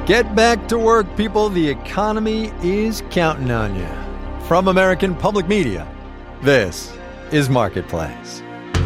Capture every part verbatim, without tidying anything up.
Get back to work, people. The economy is counting on you. From American Public Media, this is Marketplace.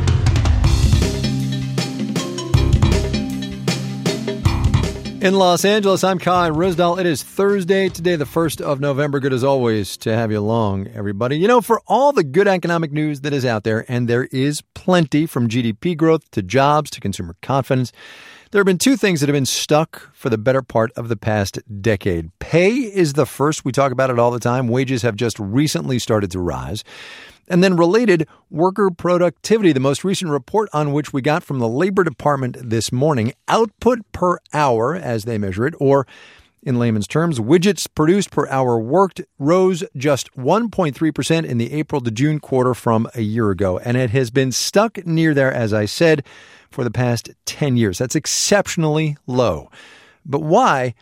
In Los Angeles, I'm Kai Ryssdal. It is Thursday, today, the first of November. Good as always to have you along, everybody. You know, for all the good economic news that is out there, and there is plenty, from G D P growth to jobs to consumer confidence, there have been two things that have been stuck for the better part of the past decade. Pay is the first. We talk about it all the time. Wages have just recently started to rise. And then related, worker productivity, the most recent report on which we got from the Labor Department this morning, output per hour, as they measure it, or in layman's terms, widgets produced per hour worked, rose just one point three percent in the April to June quarter from a year ago. And it has been stuck near there, as I said, for the past ten years. That's exceptionally low. But why?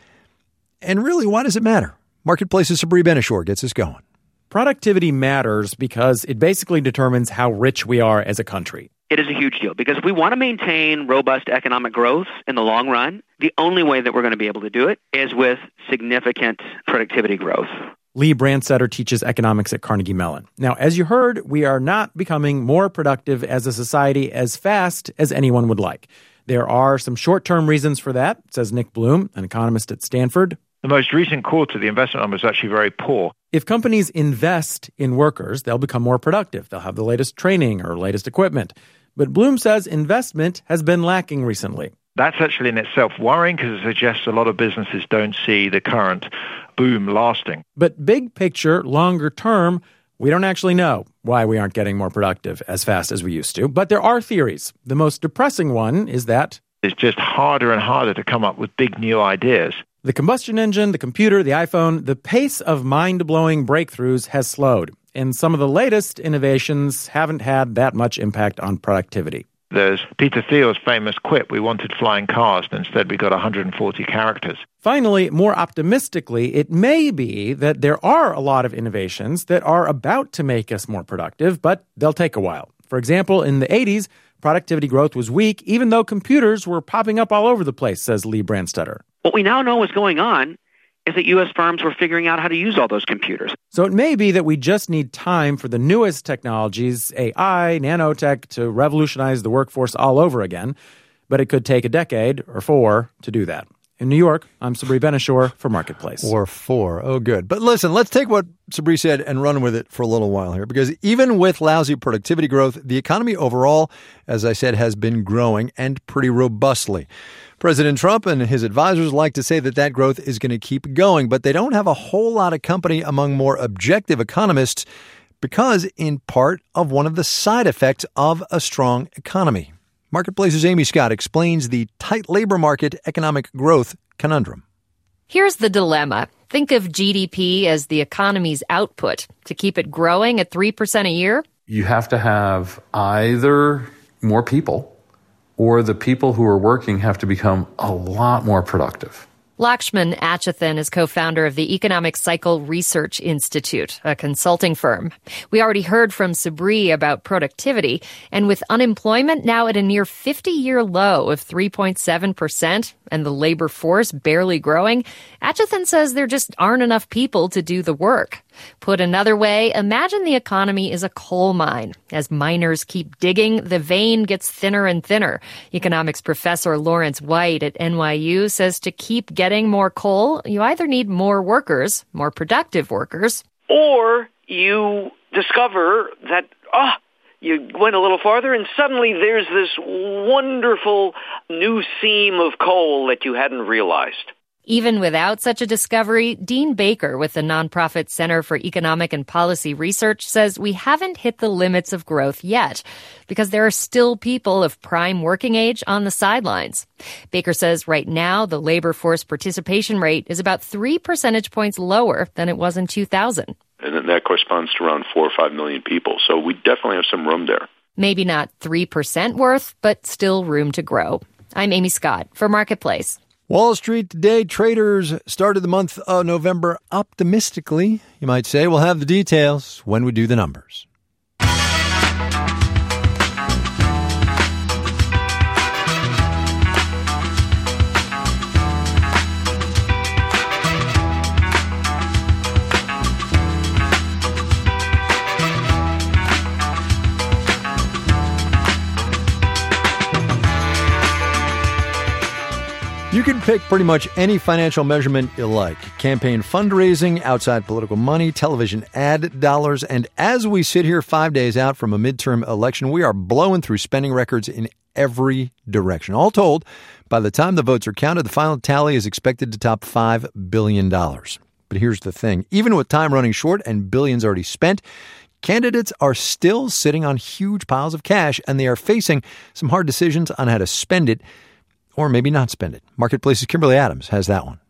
And really, why does it matter? Marketplace's Sabri Ben-Achour gets us going. Productivity matters because it basically determines how rich we are as a country. It is a huge deal because if we want to maintain robust economic growth in the long run, the only way that we're going to be able to do it is with significant productivity growth. Lee Brandstetter teaches economics at Carnegie Mellon. Now, as you heard, we are not becoming more productive as a society as fast as anyone would like. There are some short-term reasons for that, says Nick Bloom, an economist at Stanford. The most recent quarter, the investment number is actually very poor. If companies invest in workers, they'll become more productive. They'll have the latest training or latest equipment. But Bloom says investment has been lacking recently. That's actually in itself worrying because it suggests a lot of businesses don't see the current boom lasting. But big picture, longer term, we don't actually know why we aren't getting more productive as fast as we used to. But there are theories. The most depressing one is that it's just harder and harder to come up with big new ideas. The combustion engine, the computer, the iPhone, the pace of mind-blowing breakthroughs has slowed. And some of the latest innovations haven't had that much impact on productivity. There's Peter Thiel's famous quip, we wanted flying cars, and instead we got one hundred forty characters. Finally, more optimistically, it may be that there are a lot of innovations that are about to make us more productive, but they'll take a while. For example, in the eighties, productivity growth was weak, even though computers were popping up all over the place, says Lee Brandstetter. What we now know is going on is that U S firms were figuring out how to use all those computers. So it may be that we just need time for the newest technologies, A I, nanotech, to revolutionize the workforce all over again. But it could take a decade or four to do that. In New York, I'm Sabri Ben-Achour for Marketplace. Or four. Oh, good. But listen, let's take what Sabri said and run with it for a little while here. Because even with lousy productivity growth, the economy overall, as I said, has been growing and pretty robustly. President Trump and his advisors like to say that that growth is going to keep going, but they don't have a whole lot of company among more objective economists because, in part, of one of the side effects of a strong economy. Marketplace's Amy Scott explains the tight labor market economic growth conundrum. Here's the dilemma. Think of G D P as the economy's output. To keep it growing at three percent a year, you have to have either more people or the people who are working have to become a lot more productive. Lakshman Achuthan is co-founder of the Economic Cycle Research Institute, a consulting firm. We already heard from Sabri about productivity, and with unemployment now at a near fifty-year low of three point seven percent and the labor force barely growing, Achuthan says there just aren't enough people to do the work. Put another way, imagine the economy is a coal mine. As miners keep digging, the vein gets thinner and thinner. Economics professor Lawrence White at N Y U says to keep getting more coal, you either need more workers, more productive workers, or you discover that, ah, oh, you went a little farther and suddenly there's this wonderful new seam of coal that you hadn't realized. Even without such a discovery, Dean Baker with the nonprofit Center for Economic and Policy Research says we haven't hit the limits of growth yet because there are still people of prime working age on the sidelines. Baker says right now the labor force participation rate is about three percentage points lower than it was in two thousand. And then that corresponds to around four or five million people. So we definitely have some room there. Maybe not three percent worth, but still room to grow. I'm Amy Scott for Marketplace. Wall Street today, traders started the month of November optimistically, you might say. We'll have the details when we do the numbers. You can pick pretty much any financial measurement you like. Campaign fundraising, outside political money, television ad dollars, and as we sit here five days out from a midterm election, we are blowing through spending records in every direction. All told, by the time the votes are counted, the final tally is expected to top five billion dollars. But here's the thing. Even with time running short and billions already spent, candidates are still sitting on huge piles of cash, and they are facing some hard decisions on how to spend it, or maybe not spend it. Marketplace's Kimberly Adams has that one.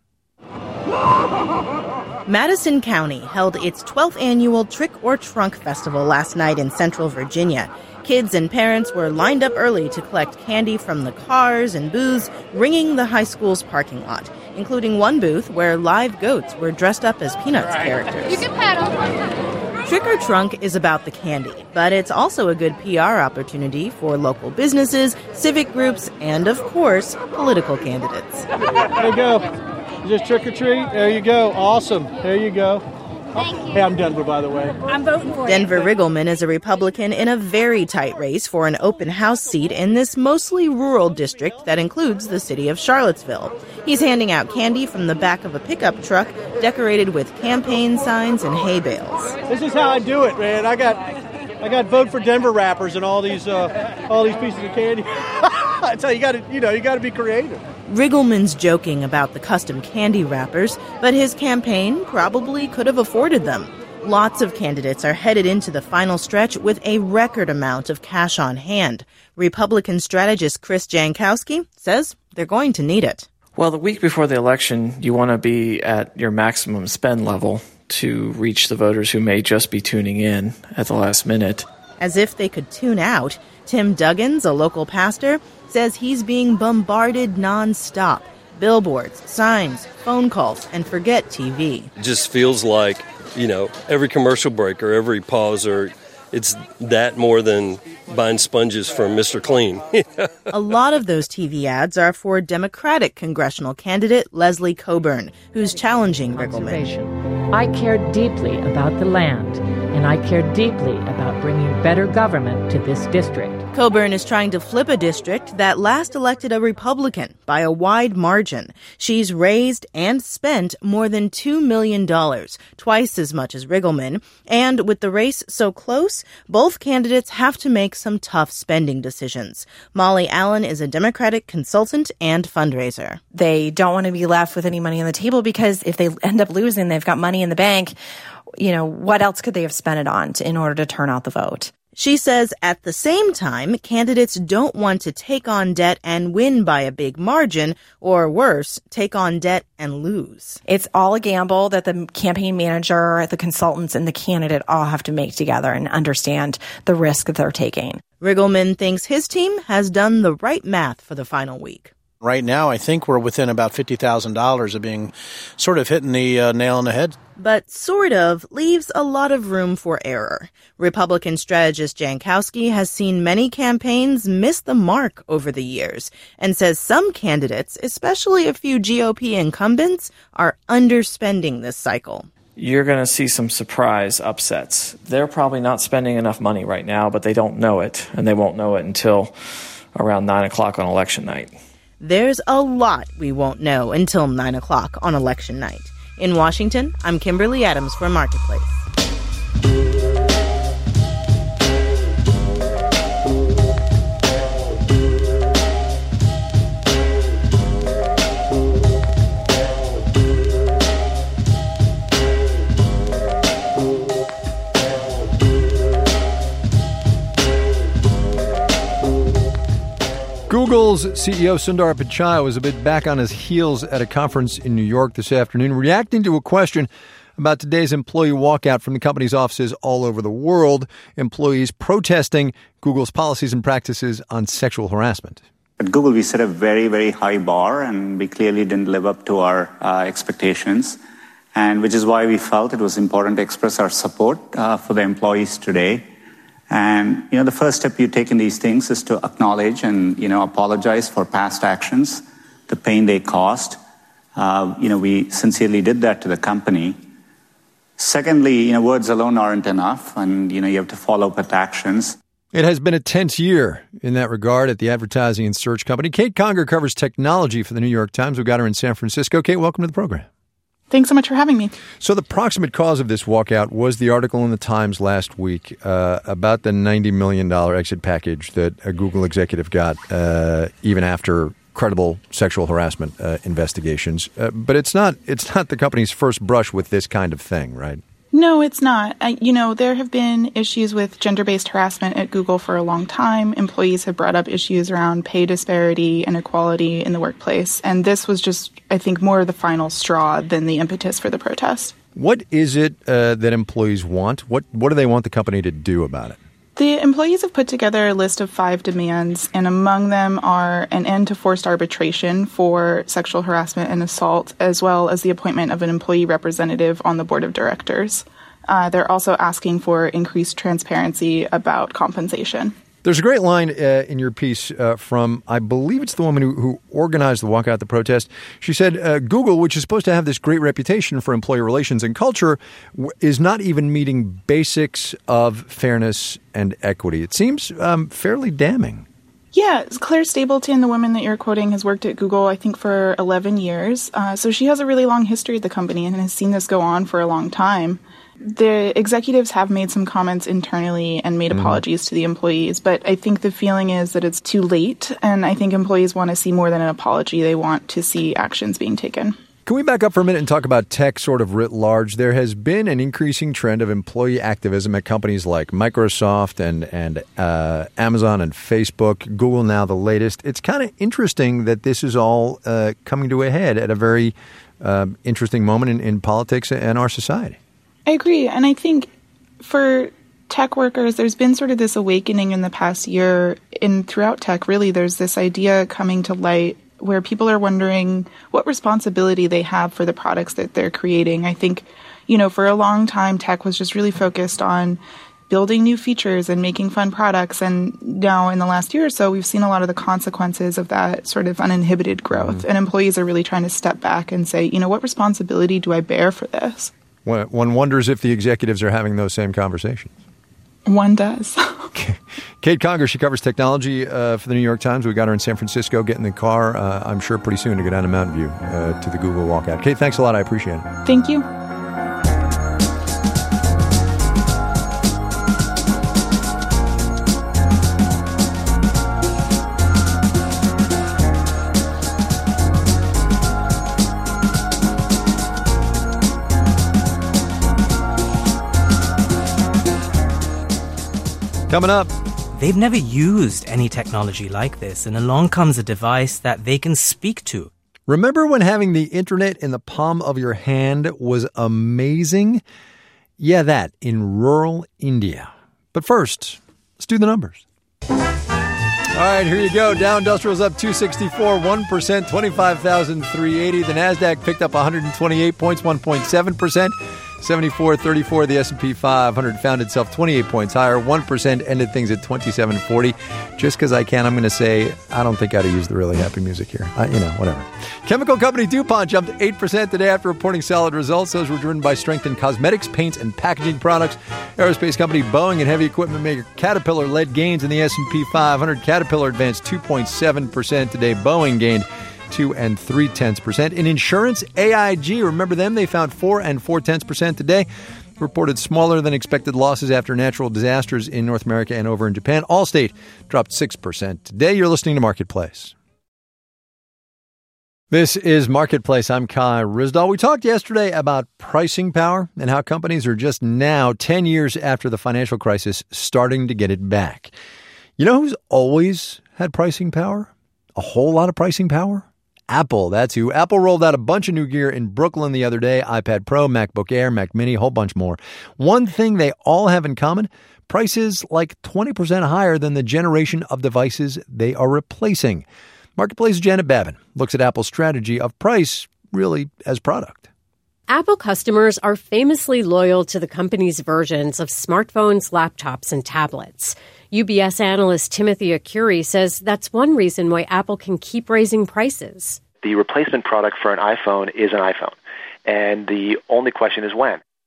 Madison County held its twelfth annual Trick or Trunk Festival last night in Central Virginia. Kids and parents were lined up early to collect candy from the cars and booths ringing the high school's parking lot, including one booth where live goats were dressed up as Peanuts characters. You can pedal. Trick or Trunk is about the candy, but it's also a good P R opportunity for local businesses, civic groups, and, of course, political candidates. There you go. Is this trick or treat? There you go. Awesome. There you go. Thank you. Hey, I'm Denver, by the way. I'm voting for Denver you. Riggleman is a Republican in a very tight race for an open house seat in this mostly rural district that includes the city of Charlottesville. He's handing out candy from the back of a pickup truck decorated with campaign signs and hay bales. This is how I do it, man. I got I got vote for Denver wrappers and all these uh, all these pieces of candy. That's how you got to, you know, you got to be creative. Riggleman's joking about the custom candy wrappers, but his campaign probably could have afforded them. Lots of candidates are headed into the final stretch with a record amount of cash on hand. Republican strategist Chris Jankowski says they're going to need it. Well, the week before the election, you want to be at your maximum spend level to reach the voters who may just be tuning in at the last minute. As if they could tune out, Tim Duggins, a local pastor, says he's being bombarded nonstop. Billboards, signs, phone calls, and forget T V. It just feels like, you know, every commercial break or every pause, or it's that more than buying sponges from Mister Clean. A lot of those T V ads are for Democratic congressional candidate Leslie Coburn, who's challenging Riggleman. I care deeply about the land, and I care deeply about bringing better government to this district. Coburn is trying to flip a district that last elected a Republican by a wide margin. She's raised and spent more than two million dollars, twice as much as Riggleman. And with the race so close, both candidates have to make some tough spending decisions. Molly Allen is a Democratic consultant and fundraiser. They don't want to be left with any money on the table because if they end up losing, they've got money in the bank. You know, what else could they have spent it on to, in order to turn out the vote? She says at the same time, candidates don't want to take on debt and win by a big margin, or worse, take on debt and lose. It's all a gamble that the campaign manager, the consultants, and the candidate all have to make together and understand the risk that they're taking. Riggleman thinks his team has done the right math for the final week. Right now, I think we're within about fifty thousand dollars of being sort of hitting the uh, nail on the head. But sort of leaves a lot of room for error. Republican strategist Jankowski has seen many campaigns miss the mark over the years and says some candidates, especially a few G O P incumbents, are underspending this cycle. You're going to see some surprise upsets. They're probably not spending enough money right now, but they don't know it, and they won't know it until around nine o'clock on election night. There's a lot we won't know until nine o'clock on election night. In Washington, I'm Kimberly Adams for Marketplace. Google's C E O Sundar Pichai was a bit back on his heels at a conference in New York this afternoon, reacting to a question about today's employee walkout from the company's offices all over the world, employees protesting Google's policies and practices on sexual harassment. At Google, we set a very, very high bar, and we clearly didn't live up to our uh, expectations, and which is why we felt it was important to express our support uh, for the employees today. And, you know, the first step you take in these things is to acknowledge and, you know, apologize for past actions, the pain they caused. Uh, you know, we sincerely did that to the company. Secondly, you know, words alone aren't enough, and, you know, you have to follow up with actions. It has been a tense year in that regard at the advertising and search company. Kate Conger covers technology for the New York Times. We've got her in San Francisco. Kate, welcome to the program. Thanks so much for having me. So the proximate cause of this walkout was the article in the Times last week uh, about the ninety million dollars exit package that a Google executive got uh, even after credible sexual harassment uh, investigations. Uh, but it's not it's not the company's first brush with this kind of thing, right? No, it's not. I, you know, there have been issues with gender-based harassment at Google for a long time. Employees have brought up issues around pay disparity, inequality in the workplace. And this was just, I think, more of the final straw than the impetus for the protest. What is it uh, that employees want? What What do they want the company to do about it? The employees have put together a list of five demands, and among them are an end to forced arbitration for sexual harassment and assault, as well as the appointment of an employee representative on the board of directors. Uh, they're also asking for increased transparency about compensation. There's a great line uh, in your piece uh, from, I believe it's the woman who, who organized the walkout, the protest. She said, uh, Google, which is supposed to have this great reputation for employee relations and culture, w- is not even meeting basics of fairness and equity. It seems um, fairly damning. Yeah, Claire Stapleton, the woman that you're quoting, has worked at Google, I think, for eleven years. Uh, so she has a really long history at the company and has seen this go on for a long time. The executives have made some comments internally and made mm-hmm. apologies to the employees, but I think the feeling is that it's too late, and I think employees want to see more than an apology. They want to see actions being taken. Can we back up for a minute and talk about tech sort of writ large? There has been an increasing trend of employee activism at companies like Microsoft and, and uh, Amazon and Facebook, Google now the latest. It's kind of interesting that this is all uh, coming to a head at a very uh, interesting moment in, in politics and our society. I agree. And I think for tech workers, there's been sort of this awakening in the past year. And throughout tech, really, there's this idea coming to light where people are wondering what responsibility they have for the products that they're creating. I think, you know, for a long time, tech was just really focused on building new features and making fun products. And now in the last year or so, we've seen a lot of the consequences of that sort of uninhibited growth. Mm-hmm. And employees are really trying to step back and say, you know, what responsibility do I bear for this? One wonders if the executives are having those same conversations. One does. Kate Conger, she covers technology uh, for the New York Times. We got her in San Francisco, get in the car, uh, I'm sure pretty soon to go down to Mountain View uh, to the Google walkout. Kate, thanks a lot. I appreciate it. Thank you. Coming up. They've never used any technology like this, and along comes a device that they can speak to. Remember when having the internet in the palm of your hand was amazing? Yeah, that in rural India. But first, let's do the numbers. All right, here you go. Dow Industrial's up two sixty-four, one percent, twenty-five thousand three hundred eighty. The NASDAQ picked up one hundred twenty-eight points, one point seven percent. seventy-four thirty-four. The S and P five hundred found itself twenty-eight points higher, one percent, ended things at twenty-seven forty. Just because I can, I'm going to say I don't think I ought to use the really happy music here. Uh, you know, whatever. Chemical company DuPont jumped eight percent today after reporting solid results. Those were driven by strength in cosmetics, paints, and packaging products. Aerospace company Boeing and heavy equipment maker Caterpillar led gains in the S and P five hundred. Caterpillar advanced two point seven percent today. Boeing gained two and three tenths percent. In insurance, A I G, remember them? They found four and four tenths percent today. Reported smaller than expected losses after natural disasters in North America and over in Japan. Allstate dropped six percent today. You're listening to Marketplace. This is Marketplace. I'm Kai Ryssdal. We talked yesterday about pricing power and how companies are just now, ten years after the financial crisis, starting to get it back. You know who's always had pricing power? A whole lot of pricing power? Apple, that's who. Apple rolled out a bunch of new gear in Brooklyn the other day. iPad Pro, MacBook Air, Mac Mini, a whole bunch more. One thing they all have in common, prices like twenty percent higher than the generation of devices they are replacing. Marketplace Janet Babin looks at Apple's strategy of price really as product. Apple customers are famously loyal to the company's versions of smartphones, laptops, and tablets. U B S analyst Timothy Arcuri says that's one reason why Apple can keep raising prices. The replacement product for an iPhone is an iPhone, and the only question is when.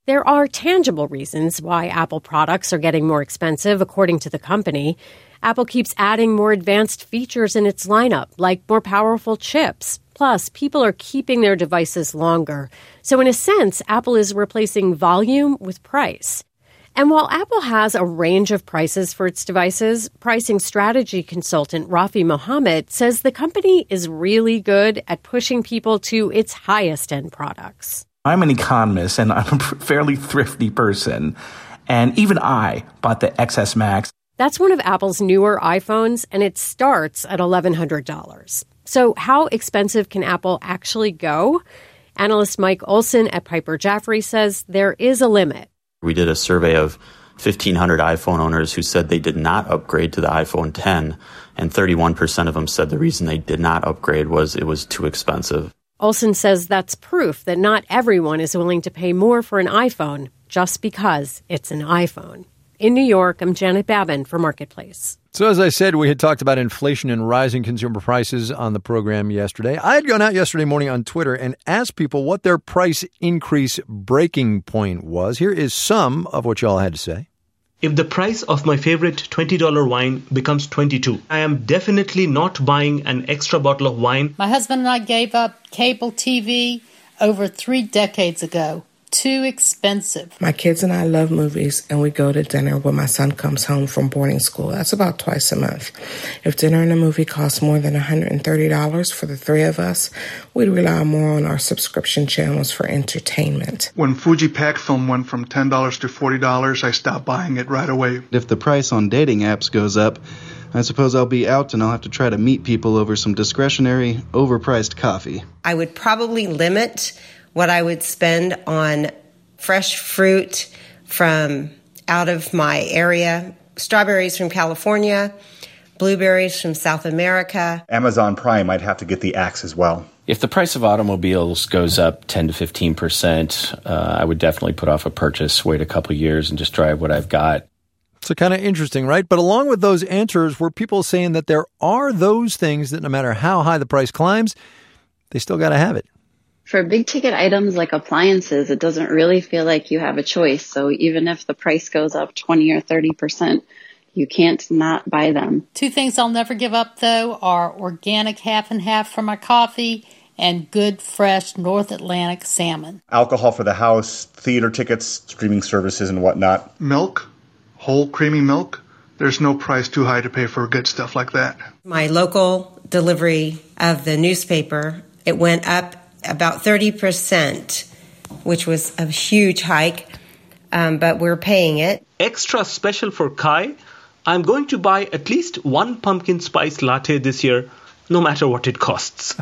There are tangible reasons why Apple products are getting more expensive, according to the company. Apple keeps adding more advanced features in its lineup, like more powerful chips. Plus, people are keeping their devices longer. So in a sense, Apple is replacing volume with price. And while Apple has a range of prices for its devices, pricing strategy consultant Rafi Mohammed says the company is really good at pushing people to its highest-end products. I'm an economist, and I'm a fairly thrifty person. And even I bought the X S Max. That's one of Apple's newer iPhones, and it starts at eleven hundred dollars. So how expensive can Apple actually go? Analyst Mike Olson at Piper Jaffray says there is a limit. We did a survey of fifteen hundred iPhone owners who said they did not upgrade to the iPhone ten, and thirty-one percent of them said the reason they did not upgrade was it was too expensive. Olson says that's proof that not everyone is willing to pay more for an iPhone just because it's an iPhone. In New York, I'm Janet Babin for Marketplace. So as I said, we had talked about inflation and rising consumer prices on the program yesterday. I had gone out yesterday morning on Twitter and asked people what their price increase breaking point was. Here is some of what y'all had to say. If the price of my favorite twenty dollars wine becomes twenty-two dollars, I am definitely not buying an extra bottle of wine. My husband and I gave up cable T V over three decades ago. Too expensive. My kids and I love movies, and we go to dinner when my son comes home from boarding school. That's about twice a month. If dinner and a movie costs more than one hundred thirty dollars for the three of us, we'd rely more on our subscription channels for entertainment. When Fuji Pack Film went from ten dollars to forty dollars, I stopped buying it right away. If the price on dating apps goes up, I suppose I'll be out and I'll have to try to meet people over some discretionary, overpriced coffee. I would probably limit what I would spend on fresh fruit from out of my area, strawberries from California, blueberries from South America. Amazon Prime, I'd have to get the axe as well. If the price of automobiles goes up ten to fifteen percent, uh, I would definitely put off a purchase, wait a couple of years, and just drive what I've got. So kind of interesting, right? But along with those answers were people saying that there are those things that no matter how high the price climbs, they still got to have it. For big ticket items like appliances, it doesn't really feel like you have a choice. So even if the price goes up twenty or thirty percent, you can't not buy them. Two things I'll never give up, though, are organic half and half for my coffee and good, fresh North Atlantic salmon. Alcohol for the house, theater tickets, streaming services, and whatnot. Milk, whole creamy milk. There's no price too high to pay for good stuff like that. My local delivery of the newspaper, it went up about thirty percent, which was a huge hike, um, but we're paying it. Extra special for Kai, I'm going to buy at least one pumpkin spice latte this year, no matter what it costs.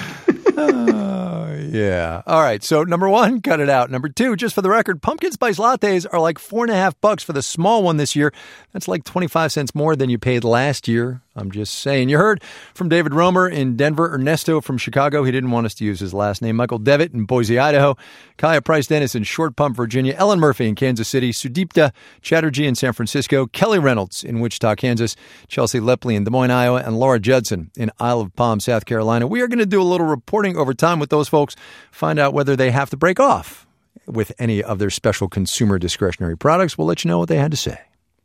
Oh, yeah. All right. So number one, cut it out. Number two, just for the record, pumpkin spice lattes are like four and a half bucks for the small one this year. That's like twenty-five cents more than you paid last year. I'm just saying. You heard from David Romer in Denver, Ernesto from Chicago. He didn't want us to use his last name. Michael Devitt in Boise, Idaho. Kaya Price Dennis in Short Pump, Virginia. Ellen Murphy in Kansas City. Sudipta Chatterjee in San Francisco. Kelly Reynolds in Wichita, Kansas. Chelsea Lepley in Des Moines, Iowa. And Laura Judson in Isle of Palm, South Carolina. We are going to do a little reporting over time with those folks, find out whether they have to break off with any of their special consumer discretionary products. We'll let you know what they had to say.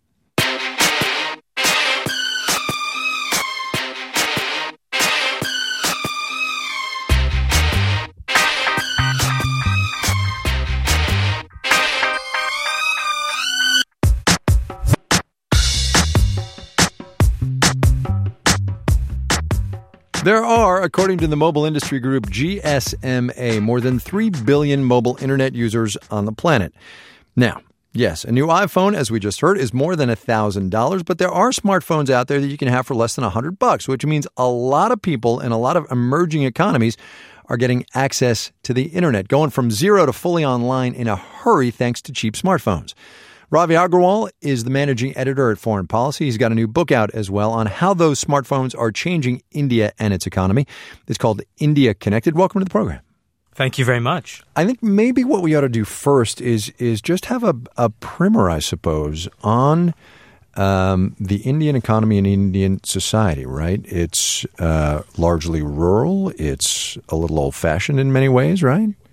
There are, according to the mobile industry group G S M A, more than three billion mobile internet users on the planet. Now, yes, a new iPhone, as we just heard, is more than one thousand dollars, but there are smartphones out there that you can have for less than one hundred bucks, which means a lot of people in a lot of emerging economies are getting access to the internet, going from zero to fully online in a hurry thanks to cheap smartphones. Ravi Agrawal is the managing editor at Foreign Policy. He's got a new book out as well on how those smartphones are changing India and its economy. It's called India Connected. Welcome to the program. Thank you very much. I think maybe what we ought to do first is is just have a, a primer, I suppose, on um, the Indian economy and Indian society, right? It's uh, largely rural. It's a little old-fashioned in many ways, right?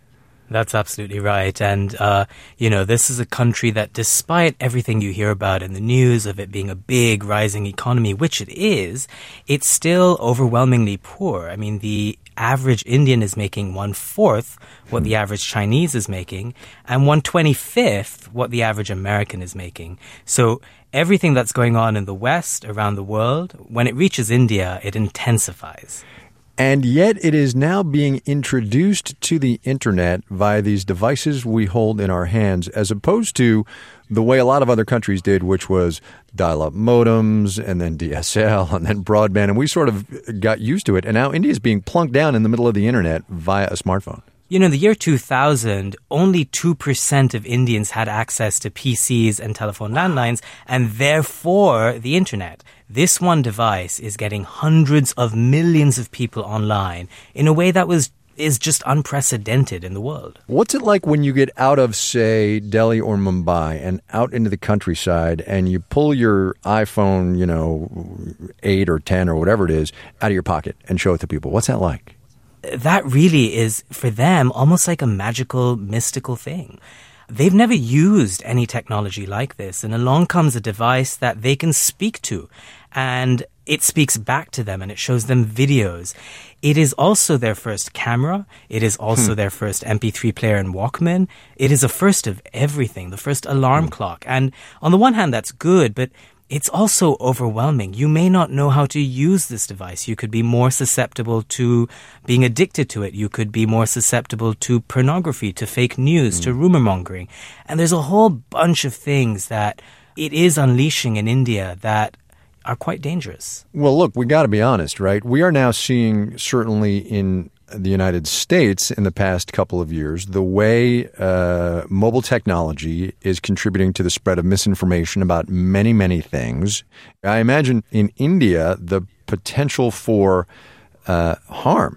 That's absolutely right. And, uh, you know, this is a country that despite everything you hear about in the news of it being a big rising economy, which it is, it's still overwhelmingly poor. I mean, the average Indian is making one-fourth what the average Chinese is making and one twenty-fifth what the average American is making. So everything that's going on in the West, around the world, when it reaches India, it intensifies. And yet it is now being introduced to the internet via these devices we hold in our hands, as opposed to the way a lot of other countries did, which was dial-up modems and then D S L and then broadband. And we sort of got used to it. And now India is being plunked down in the middle of the internet via a smartphone. You know, in the year two thousand, only two percent of Indians had access to P Cs and telephone landlines and therefore the internet. This one device is getting hundreds of millions of people online in a way that was is just unprecedented in the world. What's it like when you get out of, say, Delhi or Mumbai and out into the countryside and you pull your iPhone, you know, eight or ten or whatever it is out of your pocket and show it to people? What's that like? That really is, for them, almost like a magical, mystical thing. They've never used any technology like this, and along comes a device that they can speak to, and it speaks back to them, and it shows them videos. It is also their first camera. It is also hmm. their first M P three player and Walkman. It is a first of everything, the first alarm hmm. clock. And on the one hand, that's good, but it's also overwhelming. You may not know how to use this device. You could be more susceptible to being addicted to it. You could be more susceptible to pornography, to fake news, mm. to rumor mongering. And there's a whole bunch of things that it is unleashing in India that are quite dangerous. Well, look, we got to be honest, right? We are now seeing, certainly in the United States in the past couple of years, the way uh, mobile technology is contributing to the spread of misinformation about many, many things. I imagine in India, the potential for uh, harm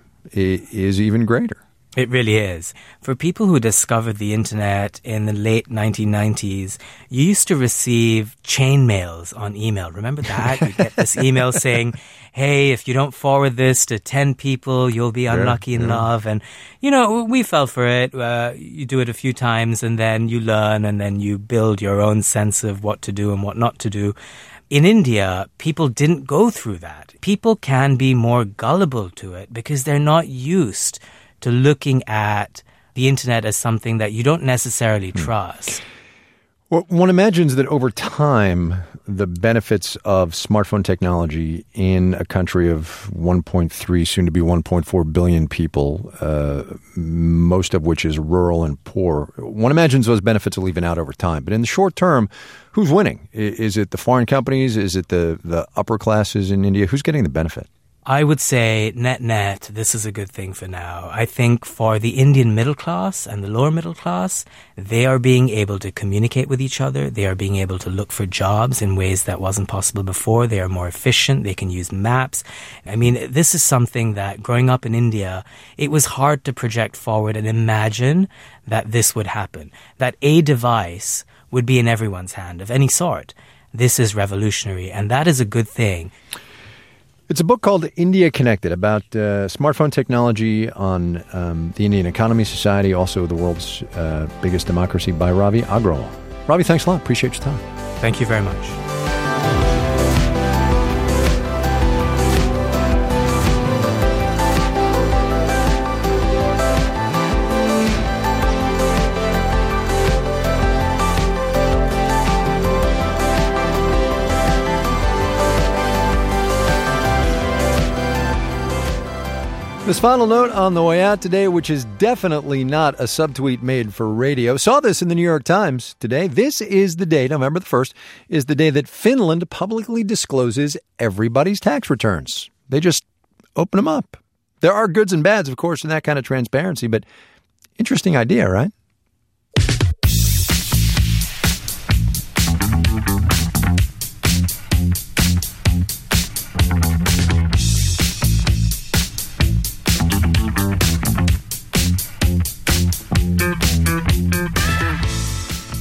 is even greater. It really is. For people who discovered the internet in the late nineteen nineties, you used to receive chain mails on email. Remember that? You get this email saying, hey, if you don't forward this to ten people, you'll be unlucky yeah, in yeah. love. And, you know, we fell for it. Uh, you do it a few times and then you learn and then you build your own sense of what to do and what not to do. In India, people didn't go through that. People can be more gullible to it because they're not used to looking at the internet as something that you don't necessarily trust. Well, one imagines that over time, the benefits of smartphone technology in a country of one point three, soon to be one point four billion people, uh, most of which is rural and poor, one imagines those benefits will even out over time. But in the short term, who's winning? Is it the foreign companies? Is it the, the upper classes in India? Who's getting the benefit? I would say net-net, this is a good thing for now. I think for the Indian middle class and the lower middle class, they are being able to communicate with each other. They are being able to look for jobs in ways that wasn't possible before. They are more efficient. They can use maps. I mean, this is something that growing up in India, it was hard to project forward and imagine that this would happen, that a device would be in everyone's hand of any sort. This is revolutionary, and that is a good thing. It's a book called India Connected about uh, smartphone technology on um, the Indian Economy Society, also the world's uh, biggest democracy, by Ravi Agrawal. Ravi, thanks a lot. Appreciate your time. Thank you very much. This final note on the way out today, which is definitely not a subtweet made for radio. Saw this in the New York Times today. This is the day, November the first, is the day that Finland publicly discloses everybody's tax returns. They just open them up. There are goods and bads, of course, in that kind of transparency, but interesting idea, right?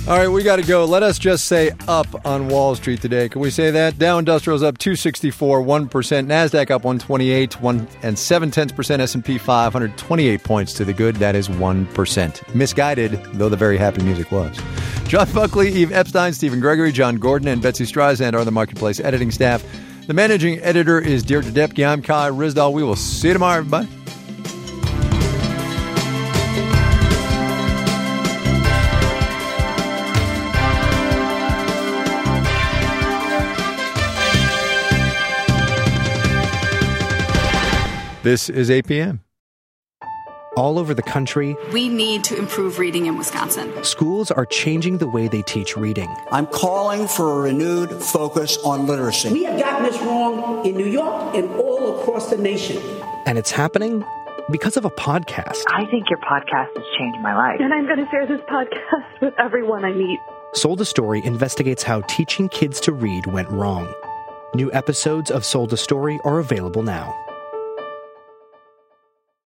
All right, we got to go. Let us just say up on Wall Street today. Can we say that? Dow Industrial's up two sixty-four, one percent. NASDAQ up one twenty-eight, one and seven tenths percent. S and P five hundred twenty-eight points to the good. That is one percent. Misguided, though the very happy music was. John Buckley, Eve Epstein, Stephen Gregory, John Gordon, and Betsy Streisand are the Marketplace editing staff. The managing editor is Deirdre Depke. I'm Kai Ryssdal. We will see you tomorrow, everybody. This is eight p.m. All over the country, we need to improve reading in Wisconsin. Schools are changing the way they teach reading. I'm calling for a renewed focus on literacy. We have gotten this wrong in New York and all across the nation. And it's happening because of a podcast. I think your podcast has changed my life. And I'm going to share this podcast with everyone I meet. Sold a Story investigates how teaching kids to read went wrong. New episodes of Sold a Story are available now.